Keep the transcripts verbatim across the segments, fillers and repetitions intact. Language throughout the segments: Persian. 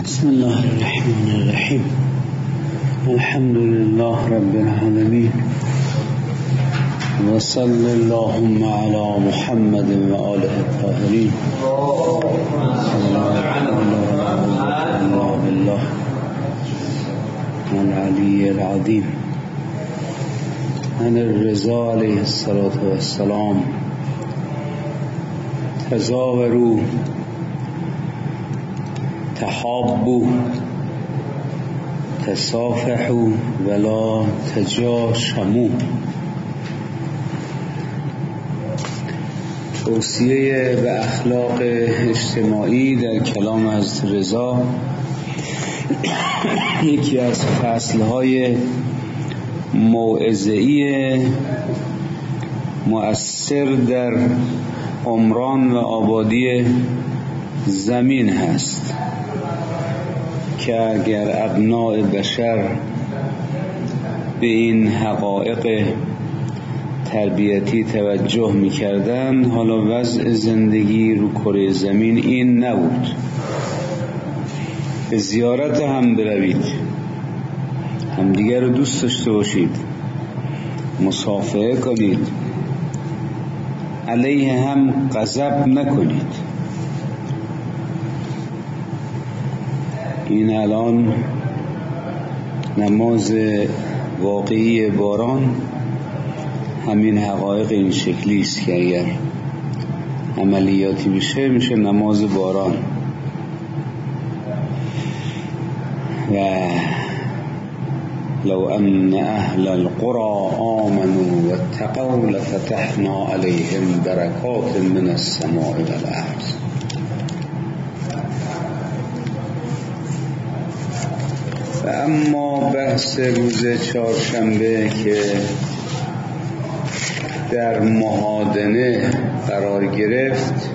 بسم الله الرحمن الرحیم. الحمد لله رب العالمین و صلی اللهم علی محمد و آله الطاهرین. الله بالله العلی العظیم. عن الرضا علیه الصلاة والسلام تزاوروا تحابوا تصافحوا ولا تجاشموا. توصیه به اخلاق اجتماعی در کلام حضرت رضا یکی از فصلهای موعظه‌ای مؤثر در عمران و آبادی زمین هست که اگر ابناء بشر به این حقایق تربیتی توجه می‌کردند، حالا وضع زندگی رو کره زمین این نبود. به زیارت هم بروید، همدیگر رو دوست داشته باشید، مصافحه کنید، علیه هم غضب نکنید. این الان نماز واقعی باران همین حقایق این شکلی است که اگر عملیاتی بشه میشه نماز باران. و لو ان اهل القرى آمنوا واتقوا لفتحنا عليهم برکات من السماء والارض. و اما بحث روز چهارشنبه که در محادنه قرار گرفت،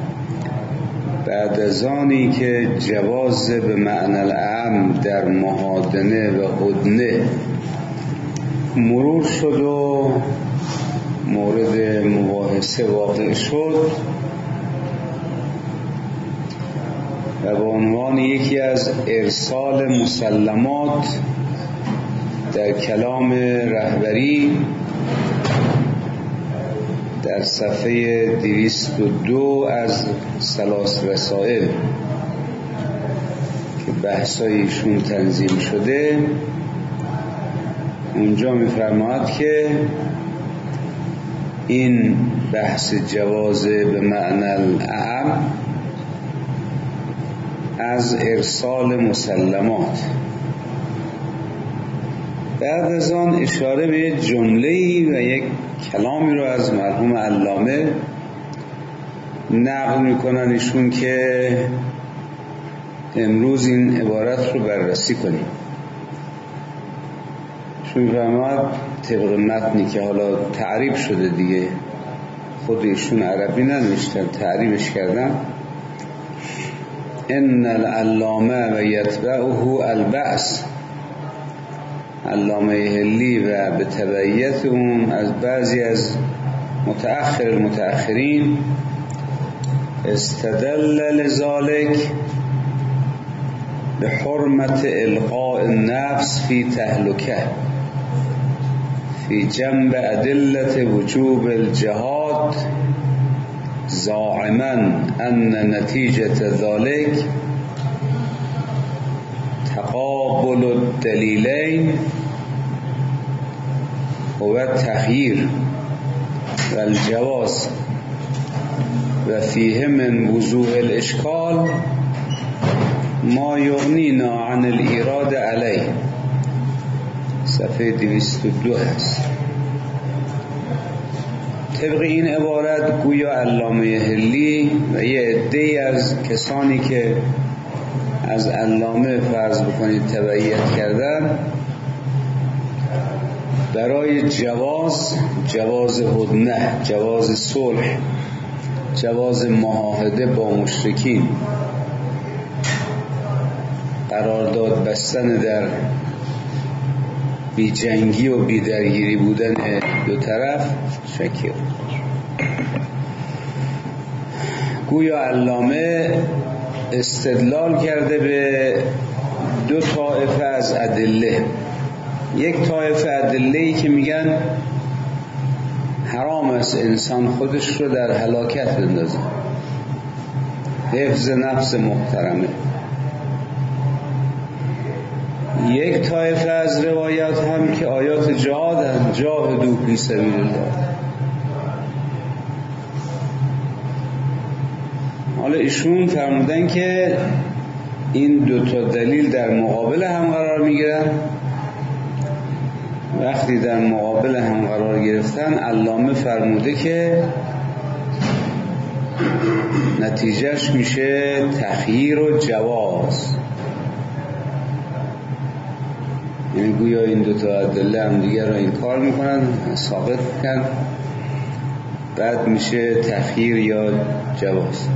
بعد از آنی که جواز به معنی الاعم در محادنه و هدنه مرور شد و مورد مباحثه واقع شد و به عنوان یکی از ارسال مسلمات در کلام رهبری در صفحه دویست و دو از ثلاث رسائل که بحثایشون تنظیم شده، اونجا می‌فرماید که این بحث جواز به معنی الاعم از ارسال مسلمات. بعد از آن اشاره به یک جمله‌ای و یک کلامی رو از مرحوم علامه نقل میکنن ایشون که امروز این عبارت رو بررسی کنیم. ایشون می‌فرماید طبق متنی که حالا تعریف شده دیگه، خود ایشون عربی ننوشتن، تعریفش کردن: ان العلامه و یتبعه البعث. علامه هلی و به تبعیت اون از بعضی از متأخر المتأخرین استدل لذلك به حرمت القاء النفس فی تهلکه فی جنب ادلة وجوب الجهاد، زاعما ان نتیجة ذلك تقابل الدلیلین و تخییر و الجواز و فیه من وضوح الاشکال ما یغنینا عن الایراد علیه. صفحه دویست و دو هست. طبق این عبارت گویا علامه هلی و یه عده‌ای از کسانی که از علامه فرض بکنید تبعیت کردن، برای جواز جواز هدنه، جواز صلح، جواز معاهده با مشرکین، قرارداد بستن در بی جنگی و بی درگیری بودن دو طرف شکیه. گویا علامه استدلال کرده به دو طایفه از ادله. یک طایفه ادله‌ای که میگن حرام است انسان خودش رو در هلاکت بندازه، حفظ نفس محترمه. یک طایفه از روایات هم که آیات جهاد هست، جاهدوا فی سبیل الله. حالا ایشون فرمودن که این دو تا دلیل در مقابل هم قرار میگیرن. وقتی در مقابل هم قرار گرفتن، علامه فرموده که نتیجهش میشه تخییر و جواز. یعنی گویا این دو تا ادله هم دیگر رو این کار میکنن، ثابت میکنن، بعد میشه تخییر یا جواز.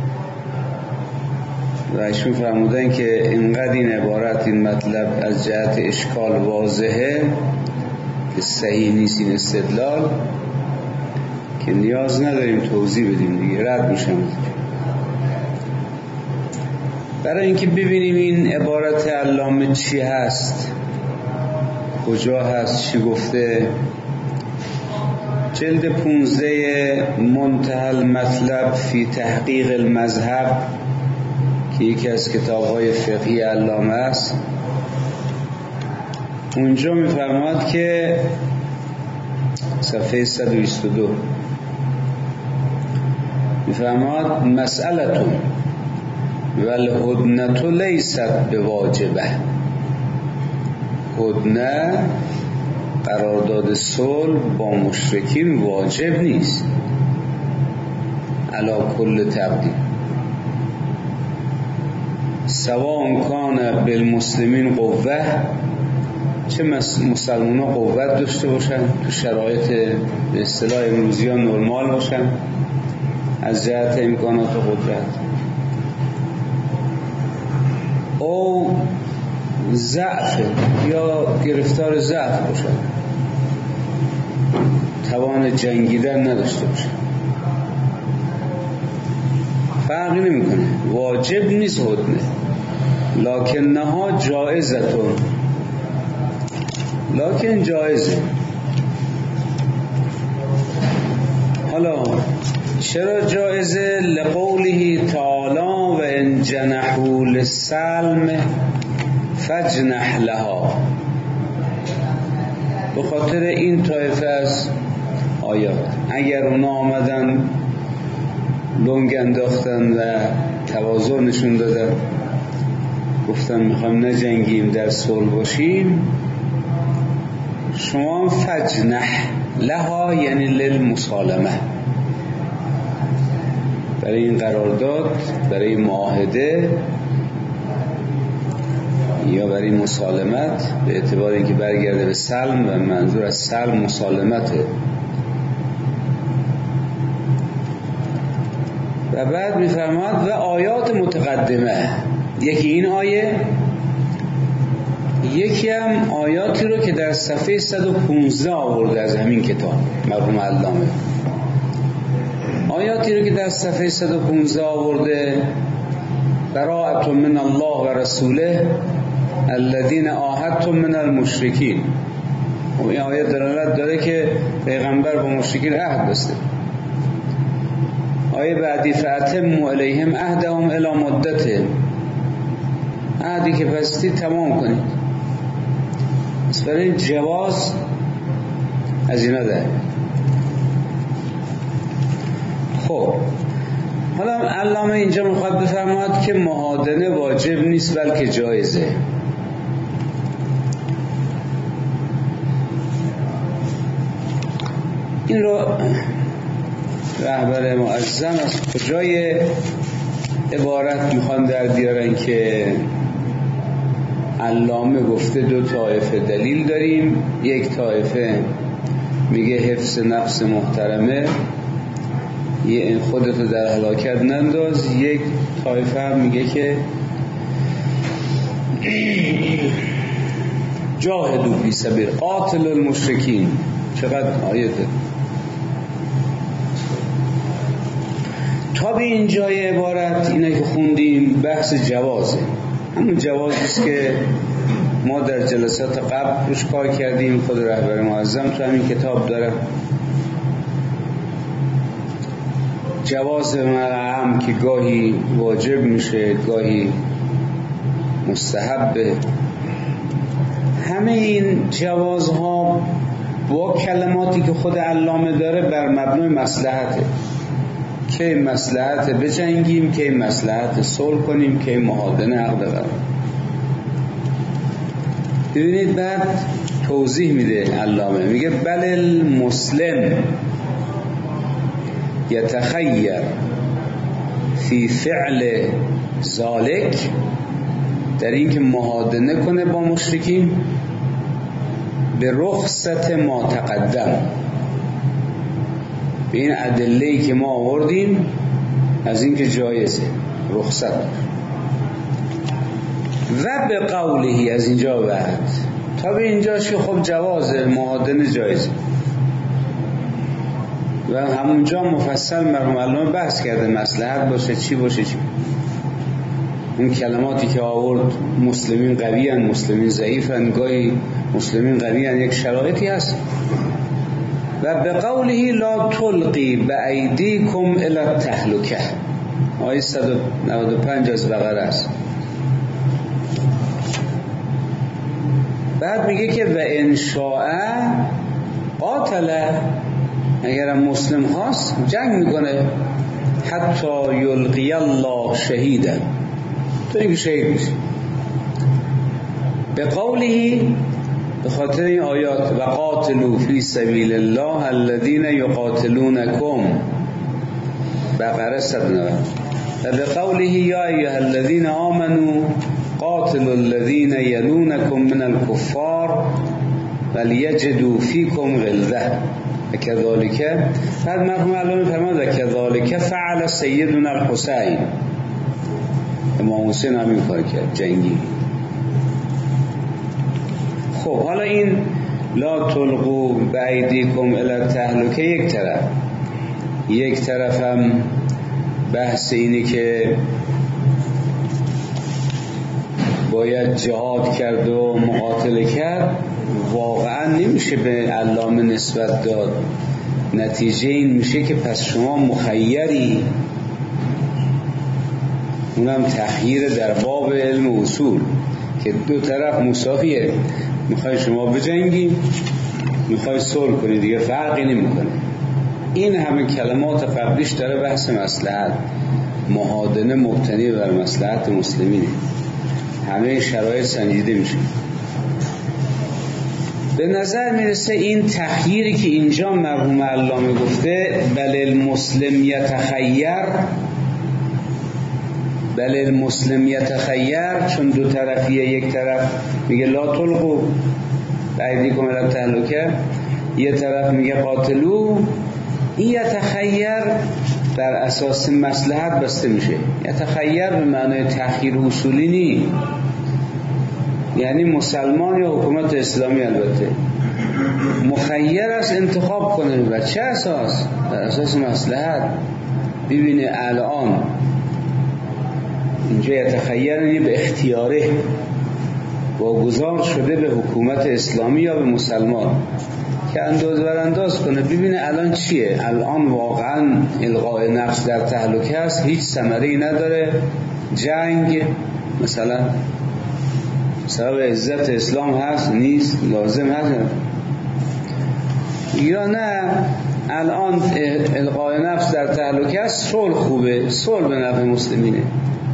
و ایشون فرمودن که اینقدر این عبارت، این مطلب از جهت اشکال واضحه که صحیح نیست این استدلال، که نیاز نداریم توضیح بدیم دیگه، رد میشم. برای اینکه ببینیم این عبارت علامه چی هست، کجا هست، چی گفته، جلد پونزده منتهى المطلب فی تحقیق المذهب که یکی از کتاب‌های فقهی علامه است، اونجا می‌فرماد که صفحه صد و بیست و دو می‌فرماد مسئلتون والهدنة لیست بواجبه. هدنه، قرارداد صلح با مشرکین واجب نیست علی کل تقدیر، سواء کان بالمسلمین قوه، چه مسلمان ها قوت داشته باشن، تو شرایط به اصطلاح امروزی ها نرمال باشن از جهت امکانات و قدرت، او ضعف یا گرفتار ضعف باشن، توان جنگیدن نداشته باشن، فرقی نمیکنه، واجب نیست هدنه، لکنها جائزتون، لکن جایزه. حالا چرا جایزه؟ لقوله تعالی و ان جنحوا للسلم فاجنح لها، به خاطر این طایفه از آیات. اگر اونا آمدن لنگ انداختن و تواضع نشون دادن، گفتن میخوایم نجنگیم، در صلح باشیم، شما فجنح لها یعنی للمسالمه، برای این قرارداد، برای معاهده یا برای مسالمت، به اعتبار اینکه برگرده به سلم و منظور از سلم مسالمته. و بعد میفرماد و آیات متقدمه، یکی این آیه، یکی هم آیاتی رو که در صفحه صد و پانزده آورده از همین کتاب مرحوم علامه، آیاتی رو که در صفحه صد و پانزده آورده براءة من الله و رسوله الذین عاهدتم من المشرکین. و این آیه دلالت داره که پیغمبر با مشرکین عهد بسته. آیه بعدی فأتموا الیهم عهدهم الی مدتهم، عهدی که بستی تمام کنید. از برای جواز از اینا داره. خب حالا علامه اینجا میخواد بفرماد که مهادنه واجب نیست بلکه جایزه. این رو رهبر معظم از کجای عبارت میخوان در بیارن که علامه گفته دو طایفه دلیل داریم، یک طایفه میگه حفظ نفس محترمه، یه خودتو در هلاکت ننداز، یک طایفه هم میگه که جاهدوا فی سبیل قاتل المشرکین. چقدر آیته تا به اینجای عبارت اینا که خوندیم بحث جوازه، همون جوازی است که ما در جلسات قبل روش کار کردیم، خود رهبر معظم تو همین کتاب داره. جواز مرعم که گاهی واجب میشه، گاهی مستحبه. همه این جوازها با کلماتی که خود علامه داره بر مبنای مصلحته، که مصلحت بجنگیم، که مصلحت صلح کنیم، که محادنه عقد قرار. ببینید بعد توضیح میده علامه، میگه بل المسلم یتخیر فی فعل ذالک، در این که محادنه کنه با مشرکین، به رخصت ما تقدم، به این ادله‌ای که ما آوردیم از این که جایزه رخصت، و به قولهی از اینجا بعد تا به اینجاش که خب جوازه محادنه جایزه، و همونجا مفصل مرحوم علامه بحث کرده مصلحت باشه چی باشه چی. اون کلماتی که آورد مسلمین قوی هن، مسلمین ضعیف هن، گاهی مسلمین قوی هن، یک شرایطی هست. و به قوله لا تلقی بأیدیکم الی التهلکه، آیه صد و نود و پنج از بقره است. بعد میگه که و ان شاء قاتل، اگرم مسلم خواست جنگ میکنه، حتی یلقی الله شهیدا، تو اینکه شهید میشه. به قولی، به خاطر این آیات و قاتلوا فی سبیل الله الذین یقاتلونکم، بقره صد و نود. و به قوله یا ایها الذین آمنوا قاتلوا الذین یلونکم من الکفار ولیجدوا فیکم غلظه وکذالک. بعد مرحوم علامه فرمود وکذالک فعل سیدنا الحسین، امام حسین همین کار کرد، جنگی. خب حالا این لا تلقوا بأیدیکم الی التهلکه یک طرف، یک طرف هم بحث اینه که باید جهاد کرد و مقاتله کرد، واقعا نمیشه به علامه نسبت داد. نتیجه این میشه که پس شما مخیری، اونم تخییر در باب علم اصول که دو طرف مساویه، میخوای شما بجنگی، میخوای صلح کنی، دیگه فرقی نمیکنه. این همه کلمات قبلیش داره بحث مصلحت، محادنه مبتنی بر مصلحت مسلمینه، همه شرایط سنجیده میشه. به نظر میرسه این تخییری که اینجا مرحوم علامه گفته بل المسلم یتخیر، بل المسلم یتخیر، چون دو طرفیه، یک طرف میگه لا تلقوا بأیدیکم الی التهلکه، یه طرف میگه قاتلو، این یتخیر بر اساس مصلحت بسته میشه. یتخیر به معنای تخییر اصولی نی، یعنی مسلمان یا حکومت اسلامی البته مخیر است انتخاب کنه. و چه اساس؟ بر اساس مصلحت. ببینه الان اینجا یتخیر به اختیاره واگذار شده به حکومت اسلامی یا به مسلمان که انداز برانداز کنه، ببینه الان چیه. الان واقعا القاء نفس در تهلکه است، هیچ ثمره‌ای نداره. جنگ مثلا سبب عزت اسلام هست نیست، لازم هست یا نه؟ الان القاء نفس در تهلکه است، صلح خوبه، صلح به نفع مسلمینه.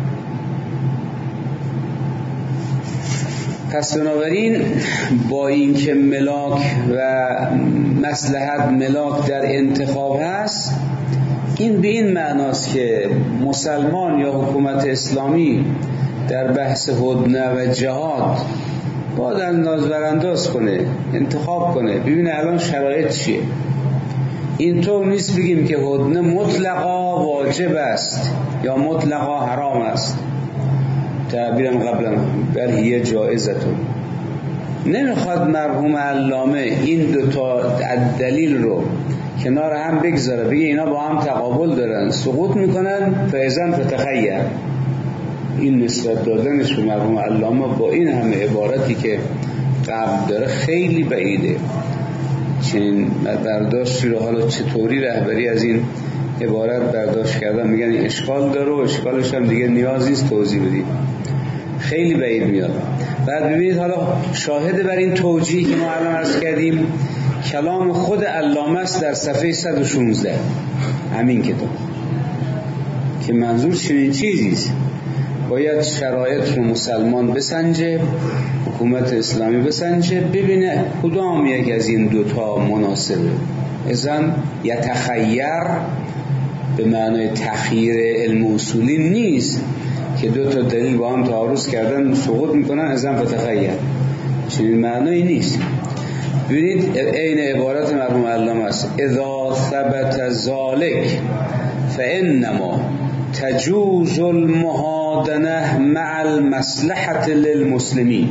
پس بنابراین با این که ملاک و مصلحت ملاک در انتخاب هست، این به این معناست که مسلمان یا حکومت اسلامی در بحث هدنه و جهاد باید انداز برانداز کنه، انتخاب کنه، ببینه الان شرایط چیه. اینطور نیست بگیم که هدنه مطلقا واجب است یا مطلقا حرام است. تعبیرم قبلا بر هیه جائزتون. نمیخواد مرحوم علامه این دوتا دلیل رو کنار هم بگذاره، بگه اینا با هم تقابل دارن، سقوط میکنن، فاذا فتخیر. این نسبت دادنش به مرحوم علامه با این همه عبارتی که قبل داره خیلی بعیده. چنین برداشتی رو حالا چطوری رهبری از این عبارت برداشت کردن، میگن اشکال داره و اشکالش هم دیگه نیازی است توضیح بدیم، خیلی بعید میاد. بعد ببینید حالا شاهد بر این توجیه که ما الان عرض کردیم کلام خود علامه است در صفحه صد و شانزده همین کتاب، که منظور چنین چیزی است. باید شرایط رو مسلمان بسنجه، حکومت اسلامی بسنجه، ببینه کدام یک از این دوتا مناسبه. اذن یتخیر به معنای تخییر علم اصولی نیست که دو تا دلیل با هم تعارض کردن سقوط میکنن اذن فتخیر، چنین معنایی نیست. ببینید عین عبارت مرحوم علامه است: اذا ثبت ذلک فانما تجوز المهادنه مع المصلحه للمسلمین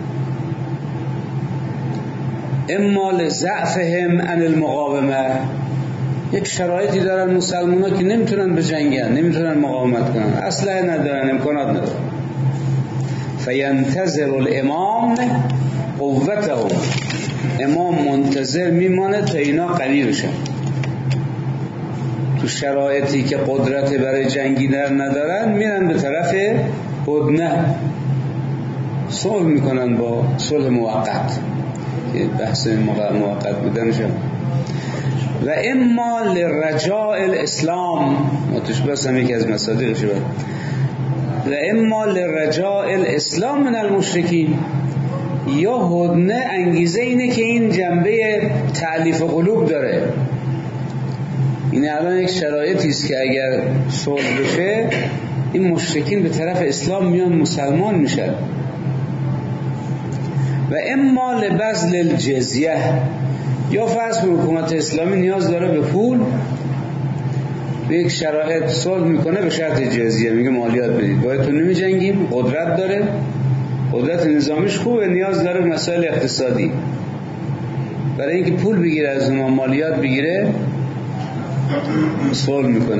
اما لضعفهم عن المقاومه. یک شرایطی دارن مسلمان ها که نمیتونن بجنگن، نمیتونن مقاومت کنن، اسلحه ندارن، امکانات ندارن. فینتظر الامام قوته، امام منتظر میمانه تا اینا قوی بشن. تو شرایطی که قدرت برای جنگیدن ندارن میرن به طرف هدنه، صلح میکنن با صلح موقت که بحث موقت بودنش. و اما لرجاء الاسلام، متشبه هم یکی از مصادیقش بود، و اما لرجاء الاسلام من المشرکین. یا هدنه انگیزه اینه که این جنبه تألیف قلوب داره. این الان یک شرایطی است که اگر صلح بشه این مشرکین به طرف اسلام میان، مسلمان میشن. و اما لبذل الجزیه، یا فرض کنید حکومت اسلامی نیاز داره به پول، به یک شرایط صلح میکنه به شرط جزیه، میگه مالیات بدید، باید تو نمی جنگیم، قدرت داره، قدرت نظامیش خوبه، نیاز داره به مسائل اقتصادی، برای اینکه پول بگیره از اونها، مالیات بگیره، صلح میکنه.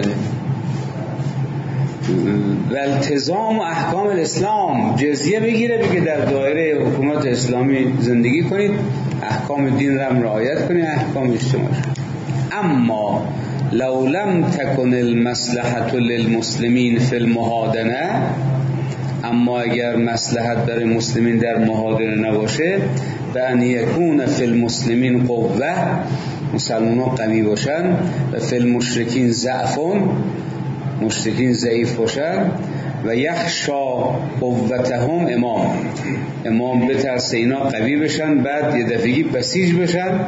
و التزام و احکام الاسلام، جزیه بگیره، بگه در دایره حکومت اسلامی زندگی کنید، احکام دین را رعایت کنید، احکام اجتماعی. اما لو لم تکن المصلحة للمسلمین فی المهادنه، اما اگر مصلحت برای مسلمین در مهادنه نباشه، به ان یکون فی المسلمین قوه، مسلمان ها قوی باشن، و فی المشرکین ضعفون، مشرکین ضعیف باشن، و یخشا قوتهم امام، امام بترسه اینا قوی بشن، بعد یه دفعی بسیج بشن.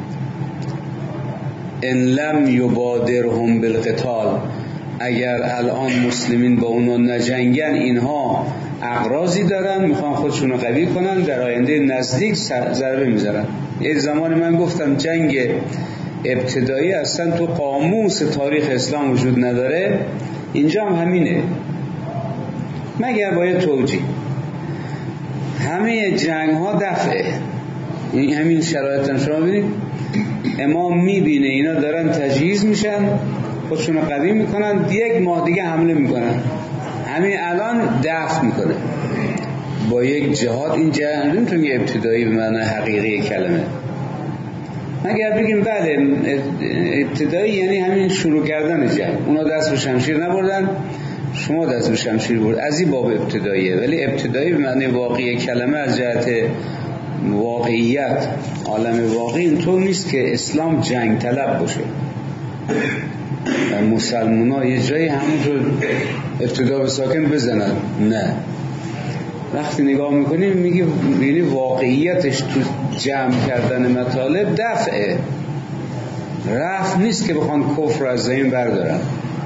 ان لم یبادرهم بالقتال، اگر الان مسلمین با اونا نجنگن، اینها اغراضی دارن، میخوان خودشون رو قوی کنن، در آینده نزدیک ضربه میزنن. یه زمانی من گفتم جنگ ابتدایی اصلا تو قاموس تاریخ اسلام وجود نداره، اینجا هم همینه، مگر باید توجیه. همه جنگ ها دفعه، این همین شرایط هم شما ببینید، امام میبینه اینا دارن تجهیز میشن، خودشون رو قوی میکنن، یک ماه دیگه حمله میکنن، همین الان دفع میکنه با یک جهاد. این جهاد نمیتونم یه ابتدایی به معنی حقیقی کلمه، مگر بگیم بله ابتدایی یعنی همین شروع کردن جنگ، اونا دست به شمشیر نبردن، شما دست به شمشیر برد، از این باب ابتداییه. ولی ابتدایی به معنی واقعی کلمه از جهت واقعیت، عالم واقعی اینطور نیست که اسلام جنگ طلب باشه و مسلمان ها یه جایی همونطور ابتدا به ساکن بزنن، نه. وقتی نگاه میکنیم میگی بینی واقعیتش تو جمع کردن مطالب دفعه، رفع نیست که بخوان کفر از زمین بردارن.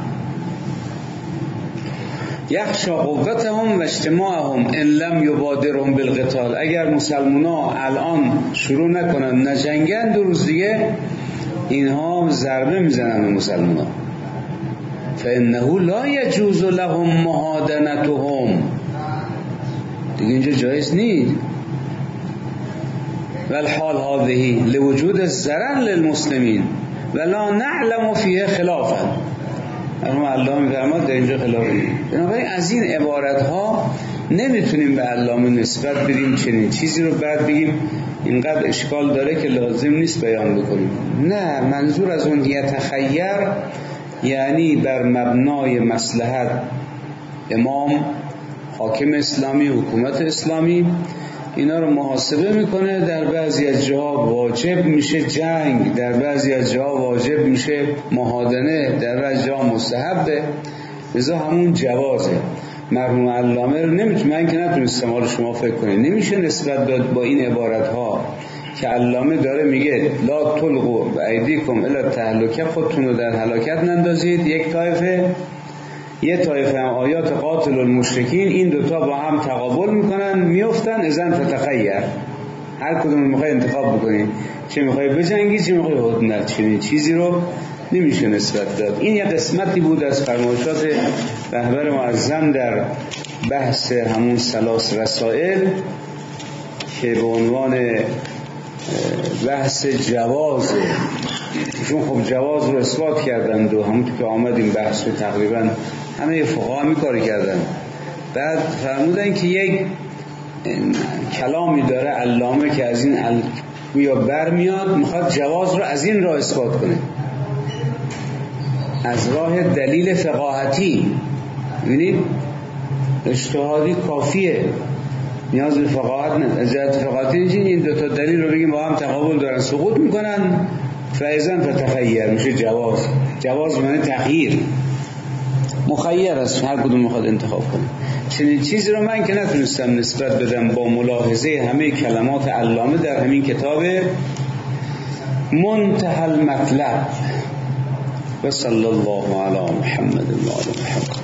یخشا قوتهم و اجتماعهم ان لم یبادرهم بالقتال، اگر مسلمان ها الان شروع نکنن نجنگن، دو روز دیگه اینها ضربه میزنن به مسلمان ها. فانه لا یجوز لهم مهادنتهم، دیگه اینجا جایز نیست. والحال هذه لوجود الضرر للمسلمین، ولا نعلم فیه خلافا. اما علامه میفرماد در اینجا خلاف نیست. بنابراین از این عبارت ها نمیتونیم به علامه نسبت بدیم چنین چیزی رو بعد بگیم اینقدر اشکال داره که لازم نیست بیان بکنیم. نه، منظور از اون یتخیر یعنی بر مبنای مصلحت امام، حاکم اسلامی، حکومت اسلامی اینا رو محاسبه میکنه. در بعضی از جاها واجب میشه جنگ، در بعضی از جاها واجب میشه محادنه، در بعضی از جاها مستحبه. لذا همون جوازه. مرحوم علامه رو نمیتونه، من که نتونستم حالا شما فکر کنید، نمیشه نسبت داد با این عبارت ها که علامه داره میگه لا تلقوا بایدیکم الی التهلکه، خودتون رو در هلاکت نندازید. یک طایفه یه طایفه هم آیات قاتل المشرکین، این دوتا با هم تقابل میکنن، میفتن اذن فتخیر. هر کدوم میخوای انتخاب بکنی، چه میخوای بجنگی چه میخوای هدنه. چنین چیزی رو نمیشه نسبت داد. این یه قسمتی بود از فرمایشات رهبر معظم در بحث همون ثلاث رسائل که به عنوان بحث جواز، چون خب جواز رو اثبات کردند و همون که آمد این بحث رو تقریبا همه فقها هم کاری کردن. بعد فرمودن که یک کلامی داره علامه که از این گویا برمیاد، میخواد جواز رو از این راه اثبات کنه، از راه دلیل فقاهتی. ببینید اجتهادی کافیه، نیاز به فقاهت نه. از جهت فقاهتی این دو تا دلیل رو بگیم با هم تقابل دارن، سقوط میکنن، فایزن فتخیر میشه جواز. جواز معنی تغییر، مخیر است، هر کدوم میخواد انتخاب کنه. چنین چیزی رو من که نتونستم نسبت بدم با ملاحظه همه کلمات علامه در همین کتاب منتهى المطلب. و صلی الله علی محمد و آل محمد.